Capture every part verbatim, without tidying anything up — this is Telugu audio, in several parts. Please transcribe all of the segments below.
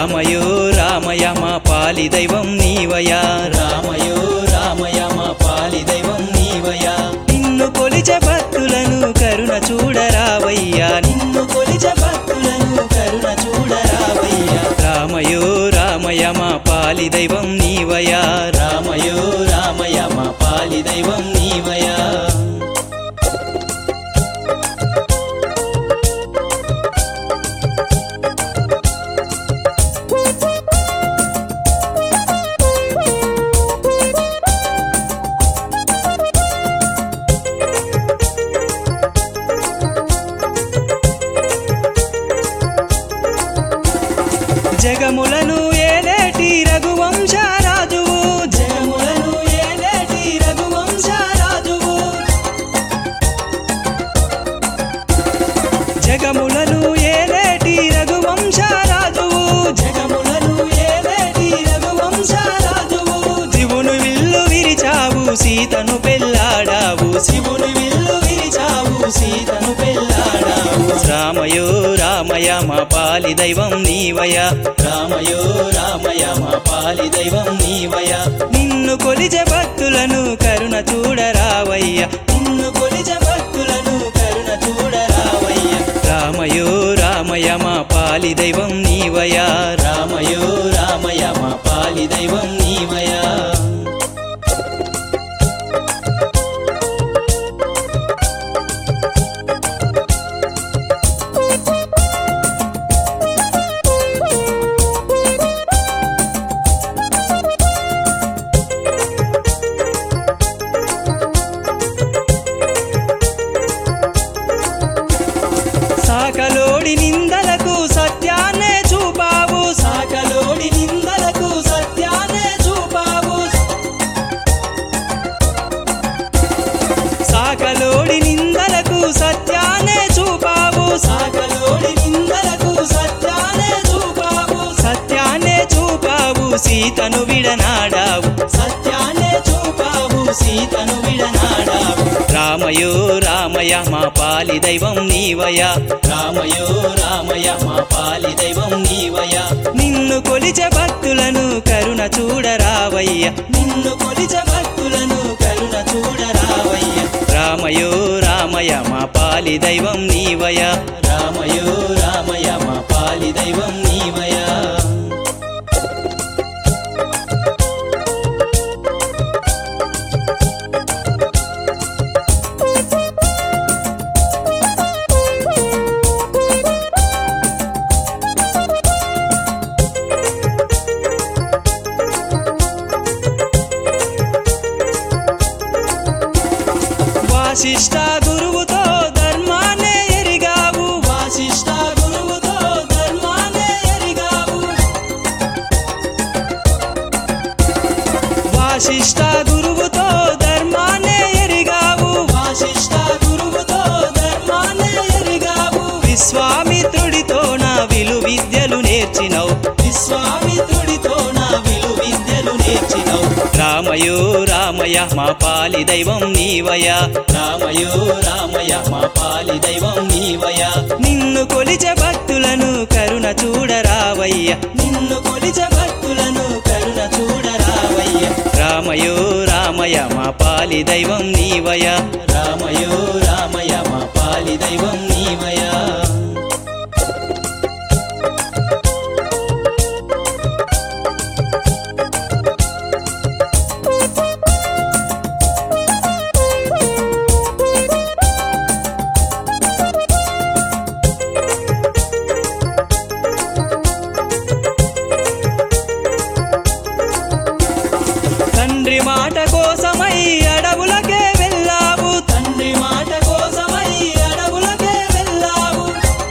రామయో రామయ మా పాలి దైవం నీవయా రామయో రామయ మా పాలి దైవం నీవయా నిన్ను కొలిచే భక్తులను కరుణ చూడరావయ్యా నిన్ను కొలిచే భక్తులను కరుణ చూడరావయ్యా రామయో రామయ మా పాలి దైవం నీవయా రామయో రామయ మా పాలి దైవం నీవయా జగములను ఏలేటి రఘువంశరాజువు జగములను ఏలేటి రఘువంశరాజువు జగములను ఏలేటి రఘువంశరాజువు జగములను ఏలేటి రఘువంశరాజువు శివును విల్లు విరిచావు సీతను పెళ్ళాడావు శివును విల్లు విరిచావు సీతను పెళ్ళాడావు రామయో రామయ మా పాలి దైవం నీవయా రామయో రామయ మా పాలి దైవం నీవయా నిన్ను కొలిచే భక్తులను కరుణ చూడరావయ్యా నిన్ను కొలిచే భక్తులను కరుణ చూడరావయ్యా రామయో రామయ మా పాలి దైవం నీవయా రామయో రామయ మా పాలి దైవం నీవయా సాకలోడి నిందలకు సత్యాన్నే చూపావు సాకలోడి నిందలకు సత్యాన్నే చూపావు సాకలోడి నిందలకు సత్యాన్నే చూపావు సాకలోడి నిందలకు సత్యాన్నే చూపావు సత్యాన్నే చూపావు సీతను విడనాడావు సత్యాన్నే చూపావు సీతను విడనాడావు రామయో రామయ మా పాలి దైవం నీవయా రామయో రామయ మా పాలి దైవం నీవయా నిన్ను కొలిచే భక్తులను కరుణ చూడరావయ్యా నిన్ను కొలిచే భక్తులను కరుణ చూడరావయ్యా రామయో రామయ మా పాలి దైవం నీవయా రామయో రామయ మా పాలి దైవం నీవయా వాసిష్ఠ గురువుతో ధర్మాన్నే ఎరిగావు వాసిష్ఠ గురువుతో ధర్మాన్నే ఎరిగావు వాసిష్ఠ గురువుతో ధర్మాన్నే ఎరిగావు వాసిష్ఠ గురువుతో ధర్మాన్నే ఎరిగావు విశ్వామిత్రుడితో నా విలు విద్యలు నేర్చినవు విశ్వామిత్రుడితో నా విలు విద్యలు నేర్చినవు రామయో రామయ మా పాలి దైవం నీవయా రామయో రామయ మా పాలి దైవం నీవయా నిన్ను కొలిచే భక్తులను కరుణ చూడరావయ్యా నిన్ను కొలిచే భక్తులను కరుణ చూడరావయ్యా రామయో రామయ మా పాలి దైవం నీవయా రామయో రామయ మా పాలి దైవం నీవయా తండ్రి మాట కోసమై అడవులకే వెళ్ళావు తండ్రి మాట కోసమై అడవులకే వెళ్ళావు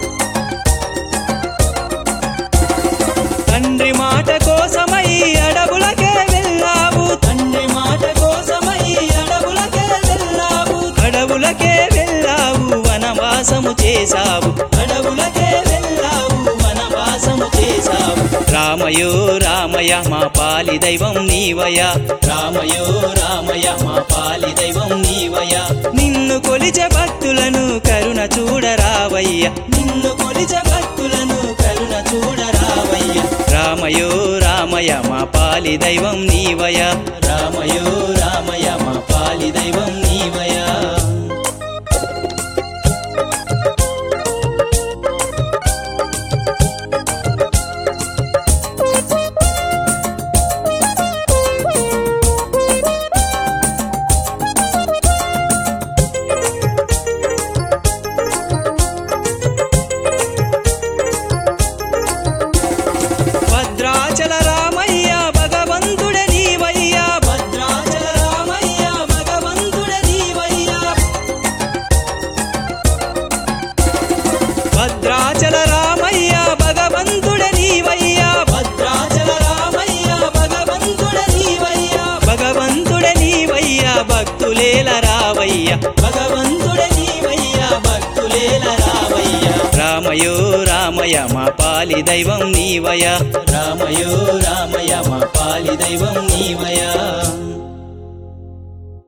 తండ్రి మాట కోసమై అడవులకే వెళ్ళావు తండ్రి మాట కోసమై అడవులకే వెళ్ళావు అడవులకే వెళ్ళావు వనవాసము చేశావు అడవులకే వెళ్ళావు వనవాసము చేశావు రామయో రామయ మా పాలి దైవం నీవయా రామయో రామయ మా పాలి దైవం నీవయా నిన్ను కొలిచే భక్తులను కరుణ చూడరావయ్యా నిన్ను కొలిచే భక్తులను కరుణ చూడరావయ్యా రామయ మా పాలి దైవం నీవయ రామయో రామయ మా పాలి దైవం నీవయ భద్రాచల రామయ్య భగవంతుడే నీవయ్యా భద్రాచల రామయ్య భగవంతుడే నీవయ్యా భద్రాచల రామయ్య భగవంతుడే నీవయ్యా భద్రాచల రామయ్య భగవంతుడే నీవయ్యా భగవంతుడే నీవయ్యా భక్తులేల రావయ్య భగవంతుడే నీవయ్యా భక్తులేల రావయ్య రామయో రామయ మా పాలి దైవం నీవయ రామయో రామయ మా పాలి దైవం నీవయ